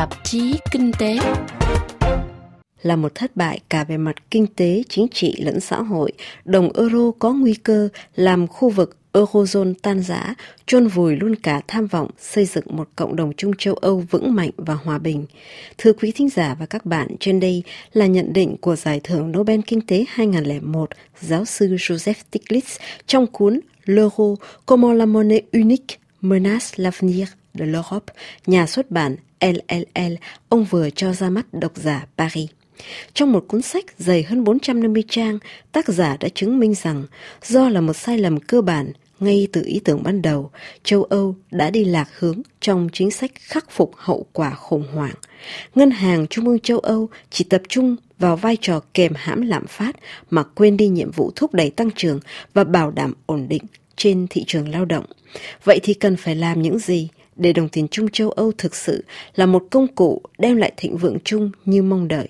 tạp chí kinh tế. Là một thất bại cả về mặt kinh tế, chính trị lẫn xã hội, đồng euro có nguy cơ làm khu vực Eurozone tan rã, chôn vùi luôn cả tham vọng xây dựng một cộng đồng chung châu Âu vững mạnh và hòa bình. Thưa quý thính giả và các bạn, trên đây là nhận định của Giải thưởng Nobel Kinh tế 2001, giáo sư Joseph Stiglitz trong cuốn L'euro comment la monnaie unique menace l'avenir de l'Europe, nhà xuất bản LLL, ông vừa cho ra mắt độc giả Paris. Trong một cuốn sách dày hơn 450 trang, tác giả đã chứng minh rằng do là một sai lầm cơ bản ngay từ ý tưởng ban đầu, châu Âu đã đi lạc hướng trong chính sách khắc phục hậu quả khủng hoảng. Ngân hàng Trung ương châu Âu chỉ tập trung vào vai trò kềm hãm lạm phát mà quên đi nhiệm vụ thúc đẩy tăng trưởng và bảo đảm ổn định trên thị trường lao động. Vậy thì cần phải làm những gì để đồng tiền chung châu Âu thực sự là một công cụ đem lại thịnh vượng chung như mong đợi?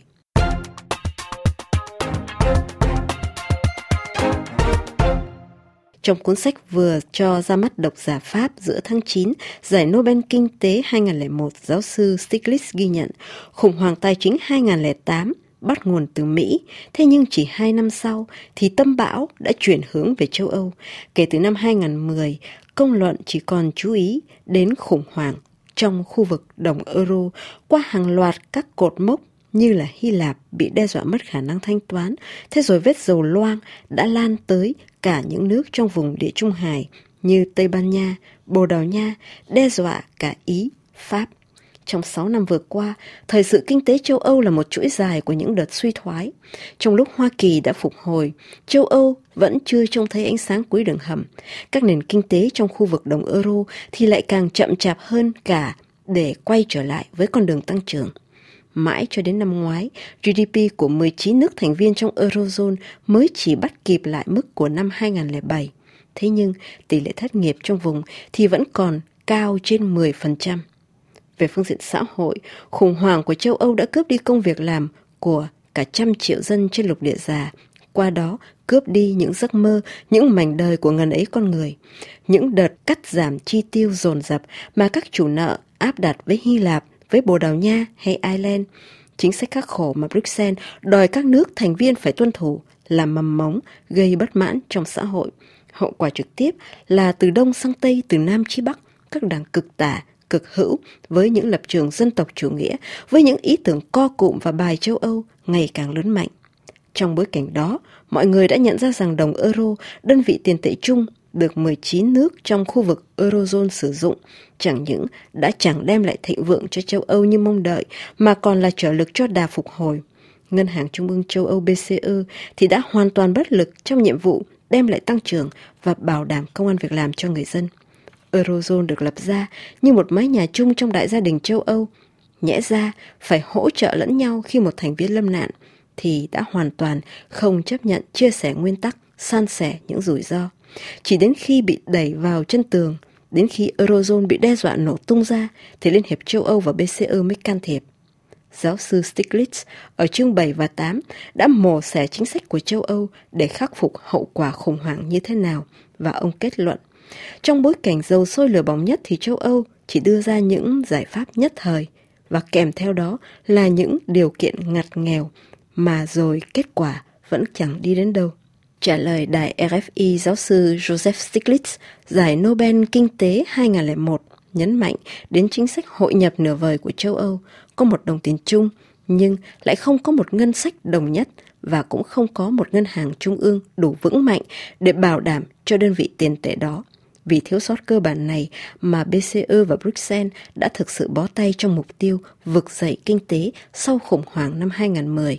Trong cuốn sách vừa cho ra mắt độc giả Pháp giữa tháng 9, Giải Nobel Kinh tế 2001, giáo sư Stiglitz ghi nhận khủng hoảng tài chính 2008 bắt nguồn từ Mỹ, thế nhưng chỉ 2 năm sau thì tâm bão đã chuyển hướng về châu Âu. Kể từ năm 2010, công luận chỉ còn chú ý đến khủng hoảng trong khu vực đồng euro qua hàng loạt các cột mốc như là Hy Lạp bị đe dọa mất khả năng thanh toán, thế rồi vết dầu loang đã lan tới cả những nước trong vùng Địa Trung Hải như Tây Ban Nha, Bồ Đào Nha, đe dọa cả Ý, Pháp. Trong 6 năm vừa qua, thời sự kinh tế châu Âu là một chuỗi dài của những đợt suy thoái. Trong lúc Hoa Kỳ đã phục hồi, châu Âu vẫn chưa trông thấy ánh sáng cuối đường hầm. Các nền kinh tế trong khu vực đồng euro thì lại càng chậm chạp hơn cả để quay trở lại với con đường tăng trưởng. Mãi cho đến năm ngoái, GDP của 19 nước thành viên trong Eurozone mới chỉ bắt kịp lại mức của năm 2007. Thế nhưng, tỷ lệ thất nghiệp trong vùng thì vẫn còn cao trên 10%. Về phương diện xã hội, khủng hoảng của châu Âu đã cướp đi công việc làm của cả 100 triệu dân trên lục địa già, qua đó cướp đi những giấc mơ, những mảnh đời của ngần ấy con người. Những đợt cắt giảm chi tiêu dồn dập mà các chủ nợ áp đặt với Hy Lạp, với Bồ Đào Nha hay Ireland, chính sách khắc khổ mà Bruxelles đòi các nước thành viên phải tuân thủ là mầm mống gây bất mãn trong xã hội. Hậu quả trực tiếp là từ Đông sang Tây, từ Nam chí Bắc, các đảng cực tả, cực hữu với những lập trường dân tộc chủ nghĩa, với những ý tưởng co cụm và bài châu Âu ngày càng lớn mạnh. Trong bối cảnh đó, mọi người đã nhận ra rằng đồng euro, đơn vị tiền tệ chung, được 19 nước trong khu vực Eurozone sử dụng, chẳng những đã chẳng đem lại thịnh vượng cho châu Âu như mong đợi, mà còn là trợ lực cho đà phục hồi. Ngân hàng Trung ương châu Âu BCE thì đã hoàn toàn bất lực trong nhiệm vụ đem lại tăng trưởng và bảo đảm công ăn việc làm cho người dân. Eurozone được lập ra như một mái nhà chung trong đại gia đình châu Âu. Nhẽ ra phải hỗ trợ lẫn nhau khi một thành viên lâm nạn, thì đã hoàn toàn không chấp nhận chia sẻ nguyên tắc, san sẻ những rủi ro. Chỉ đến khi bị đẩy vào chân tường, đến khi Eurozone bị đe dọa nổ tung ra, thì Liên hiệp châu Âu và BCE mới can thiệp. Giáo sư Stiglitz ở chương 7 và 8 đã mổ xẻ chính sách của châu Âu để khắc phục hậu quả khủng hoảng như thế nào, và ông kết luận, trong bối cảnh dầu sôi lửa bỏng nhất thì châu Âu chỉ đưa ra những giải pháp nhất thời, và kèm theo đó là những điều kiện ngặt nghèo, mà rồi kết quả vẫn chẳng đi đến đâu. Trả lời đài RFI, giáo sư Joseph Stiglitz, Giải Nobel Kinh tế 2001, nhấn mạnh đến chính sách hội nhập nửa vời của châu Âu, có một đồng tiền chung, nhưng lại không có một ngân sách đồng nhất và cũng không có một ngân hàng trung ương đủ vững mạnh để bảo đảm cho đơn vị tiền tệ đó. Vì thiếu sót cơ bản này mà BCE và Bruxelles đã thực sự bó tay trong mục tiêu vực dậy kinh tế sau khủng hoảng năm 2010.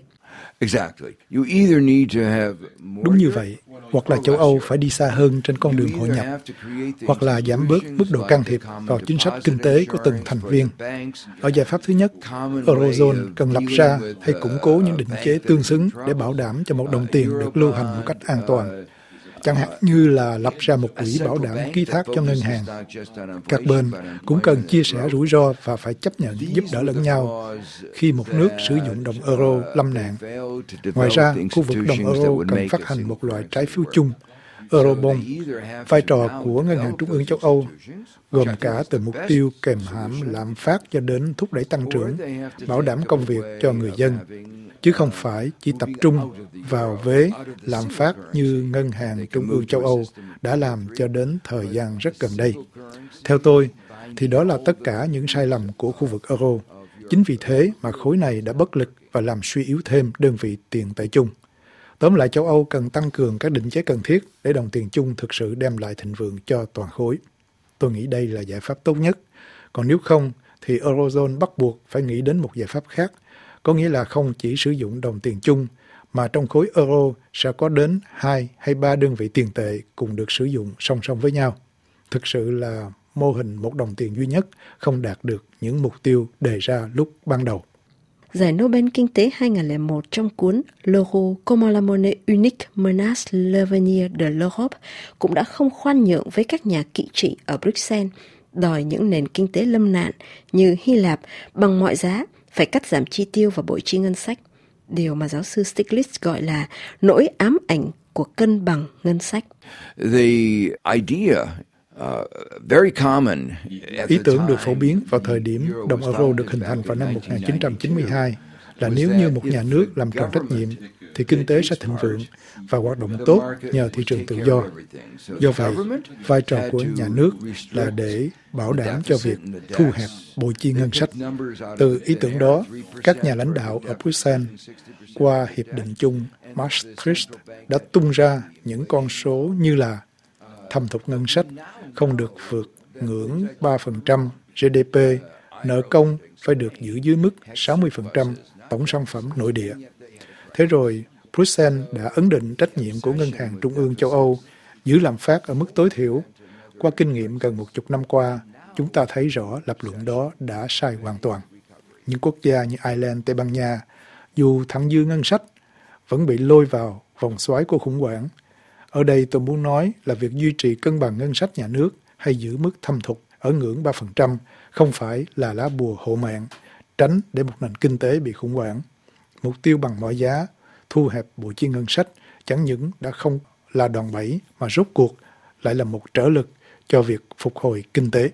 Đúng như vậy, hoặc là châu Âu phải đi xa hơn trên con đường hội nhập, hoặc là giảm bớt mức độ can thiệp vào chính sách kinh tế của từng thành viên. Ở giải pháp thứ nhất, Eurozone cần lập ra hay củng cố những định chế tương xứng để bảo đảm cho một đồng tiền được lưu hành một cách an toàn. Chẳng hạn như là lập ra một quỹ bảo đảm ký thác cho ngân hàng. Các bên cũng cần chia sẻ rủi ro và phải chấp nhận giúp đỡ lẫn nhau khi một nước sử dụng đồng euro lâm nạn. Ngoài ra, khu vực đồng euro cần phát hành một loại trái phiếu chung. Eurobond. Vai trò của Ngân hàng Trung ương châu Âu gồm cả từ mục tiêu kềm hãm lạm phát cho đến thúc đẩy tăng trưởng, bảo đảm công việc cho người dân, chứ không phải chỉ tập trung vào vế lạm phát như Ngân hàng Trung ương châu Âu đã làm cho đến thời gian rất gần đây. Theo tôi, thì đó là tất cả những sai lầm của khu vực euro. Chính vì thế mà khối này đã bất lực và làm suy yếu thêm đơn vị tiền tệ chung. Tóm lại, châu Âu cần tăng cường các định chế cần thiết để đồng tiền chung thực sự đem lại thịnh vượng cho toàn khối. Tôi nghĩ đây là giải pháp tốt nhất. Còn nếu không, thì Eurozone bắt buộc phải nghĩ đến một giải pháp khác, có nghĩa là không chỉ sử dụng đồng tiền chung, mà trong khối euro sẽ có đến 2 hay 3 đơn vị tiền tệ cùng được sử dụng song song với nhau. Thực sự là mô hình một đồng tiền duy nhất không đạt được những mục tiêu đề ra lúc ban đầu. Giải Nobel Kinh tế 2001 trong cuốn L'euro comme la monnaie unique menace l'avenir de l'Europe cũng đã không khoan nhượng với các nhà kỵ trị ở Bruxelles, đòi những nền kinh tế lâm nạn như Hy Lạp bằng mọi giá phải cắt giảm chi tiêu và bội chi ngân sách, điều mà giáo sư Stiglitz gọi là nỗi ám ảnh của cân bằng ngân sách. Ý tưởng được phổ biến vào thời điểm đồng euro được hình thành vào năm 1992 là nếu như một nhà nước làm tròn trách nhiệm thì kinh tế sẽ thịnh vượng và hoạt động tốt nhờ thị trường tự do. Do vậy, vai trò của nhà nước là để bảo đảm cho việc thu hẹp bội chi ngân sách. Từ ý tưởng đó, các nhà lãnh đạo ở Bruxelles qua Hiệp định chung Maastricht đã tung ra những con số như là thâm hụt ngân sách không được vượt ngưỡng 3% GDP, nợ công phải được giữ dưới mức 60% tổng sản phẩm nội địa. Thế rồi, Bruxelles đã ấn định trách nhiệm của Ngân hàng Trung ương châu Âu giữ lạm phát ở mức tối thiểu. Qua kinh nghiệm gần 10 năm qua, chúng ta thấy rõ lập luận đó đã sai hoàn toàn. Những quốc gia như Ireland, Tây Ban Nha, dù thặng dư ngân sách, vẫn bị lôi vào vòng xoáy của khủng hoảng. Ở đây tôi muốn nói là việc duy trì cân bằng ngân sách nhà nước hay giữ mức thâm hụt ở ngưỡng 3% không phải là lá bùa hộ mạng, tránh để một nền kinh tế bị khủng hoảng. Mục tiêu bằng mọi giá, thu hẹp bội chi ngân sách chẳng những đã không là đòn bẩy mà rốt cuộc lại là một trở lực cho việc phục hồi kinh tế.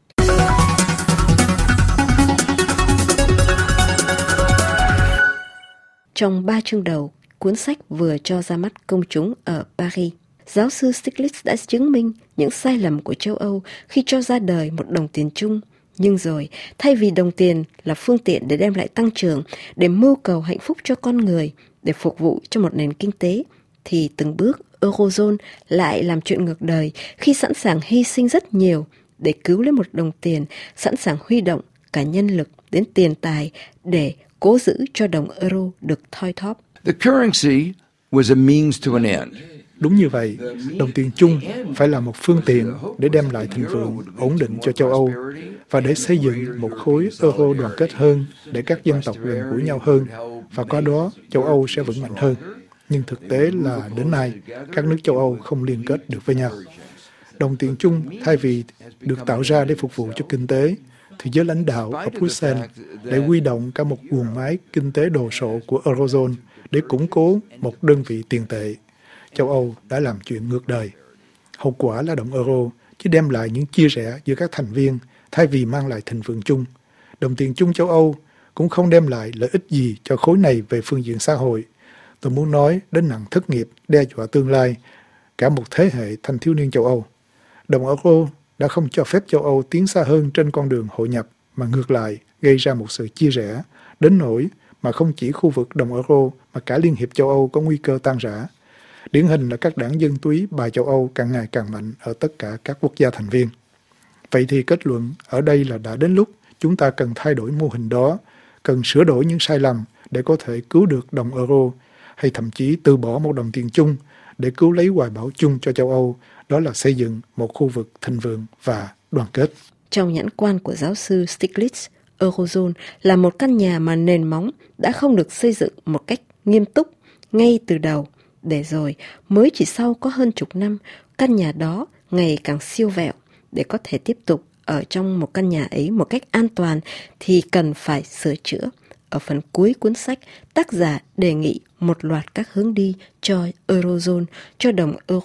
Trong 3 chương đầu, cuốn sách vừa cho ra mắt công chúng ở Paris, giáo sư Stiglitz đã chứng minh những sai lầm của châu Âu khi cho ra đời một đồng tiền chung. Nhưng rồi, thay vì đồng tiền là phương tiện để đem lại tăng trưởng, để mưu cầu hạnh phúc cho con người, để phục vụ cho một nền kinh tế, thì từng bước Eurozone lại làm chuyện ngược đời khi sẵn sàng hy sinh rất nhiều để cứu lấy một đồng tiền, sẵn sàng huy động cả nhân lực đến tiền tài để cố giữ cho đồng euro được thoi thóp. The currency was a means to an end. Đúng như vậy, đồng tiền chung phải là một phương tiện để đem lại thịnh vượng, ổn định cho châu Âu và để xây dựng một khối euro đoàn kết hơn để các dân tộc gần gũi nhau hơn và qua đó châu Âu sẽ vững mạnh hơn. Nhưng thực tế là đến nay, các nước châu Âu không liên kết được với nhau. Đồng tiền chung thay vì được tạo ra để phục vụ cho kinh tế, thì giới lãnh đạo ở Bruxelles để huy động cả một guồng máy kinh tế đồ sộ của Eurozone để củng cố một đơn vị tiền tệ. Châu Âu đã làm chuyện ngược đời. Hậu quả là đồng euro chỉ đem lại những chia rẽ giữa các thành viên thay vì mang lại thịnh vượng chung. Đồng tiền chung châu Âu cũng không đem lại lợi ích gì cho khối này về phương diện xã hội. Tôi muốn nói đến nặng thất nghiệp, đe dọa tương lai, cả một thế hệ thanh thiếu niên châu Âu. Đồng euro đã không cho phép châu Âu tiến xa hơn trên con đường hội nhập, mà ngược lại gây ra một sự chia rẽ, đến nỗi mà không chỉ khu vực đồng euro mà cả Liên hiệp châu Âu có nguy cơ tan rã. Điển hình là các đảng dân túy bài châu Âu càng ngày càng mạnh ở tất cả các quốc gia thành viên. Vậy thì kết luận ở đây là đã đến lúc chúng ta cần thay đổi mô hình đó, cần sửa đổi những sai lầm để có thể cứu được đồng euro, hay thậm chí từ bỏ một đồng tiền chung để cứu lấy hoài bão chung cho châu Âu, đó là xây dựng một khu vực thịnh vượng và đoàn kết. Trong nhãn quan của giáo sư Stiglitz, Eurozone là một căn nhà mà nền móng đã không được xây dựng một cách nghiêm túc ngay từ đầu, để rồi mới chỉ sau có hơn chục năm, căn nhà đó ngày càng siêu vẹo. Để có thể tiếp tục ở trong một căn nhà ấy một cách an toàn thì cần phải sửa chữa. Ở phần cuối cuốn sách, tác giả đề nghị một loạt các hướng đi cho Eurozone, cho đồng euro.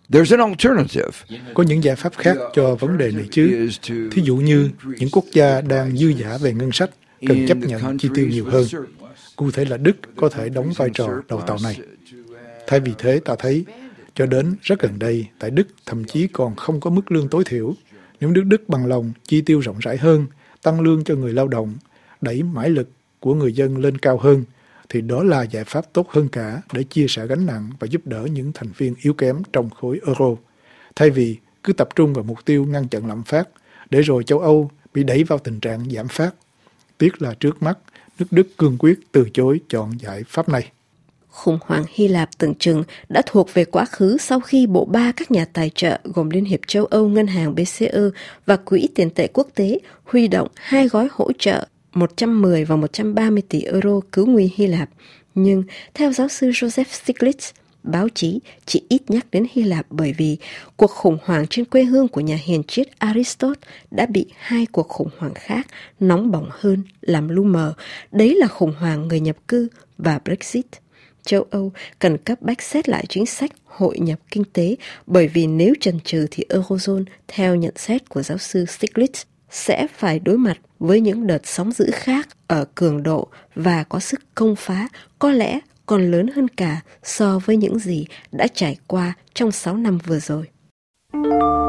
There's an alternative. Có những giải pháp khác cho vấn đề này chứ. Thí dụ như những quốc gia đang dư dả về ngân sách cần chấp nhận chi tiêu nhiều hơn. Cụ thể là Đức có thể đóng vai trò đầu tàu này. Thay vì thế, ta thấy cho đến rất gần đây, tại Đức thậm chí còn không có mức lương tối thiểu. Nếu nước Đức bằng lòng chi tiêu rộng rãi hơn, tăng lương cho người lao động, đẩy mãi lực của người dân lên cao hơn, thì đó là giải pháp tốt hơn cả để chia sẻ gánh nặng và giúp đỡ những thành viên yếu kém trong khối euro. Thay vì cứ tập trung vào mục tiêu ngăn chặn lạm phát, để rồi châu Âu bị đẩy vào tình trạng giảm phát. Tiếc là trước mắt, nước Đức cương quyết từ chối chọn giải pháp này. Khủng hoảng Hy Lạp tưởng chừng đã thuộc về quá khứ sau khi bộ ba các nhà tài trợ gồm Liên hiệp châu Âu, Ngân hàng BCE và Quỹ tiền tệ quốc tế huy động 2 gói hỗ trợ 110 và 130 tỷ euro cứu nguy Hy Lạp. Nhưng theo giáo sư Joseph Stiglitz, báo chí chỉ ít nhắc đến Hy Lạp bởi vì cuộc khủng hoảng trên quê hương của nhà hiền triết Aristotle đã bị 2 cuộc khủng hoảng khác nóng bỏng hơn làm lu mờ. Đấy là khủng hoảng người nhập cư và Brexit. Châu Âu cần cấp bách xét lại chính sách hội nhập kinh tế bởi vì nếu chần chừ thì Eurozone, theo nhận xét của giáo sư Stiglitz, sẽ phải đối mặt với những đợt sóng dữ khác ở cường độ và có sức công phá có lẽ còn lớn hơn cả so với những gì đã trải qua trong 6 năm vừa rồi.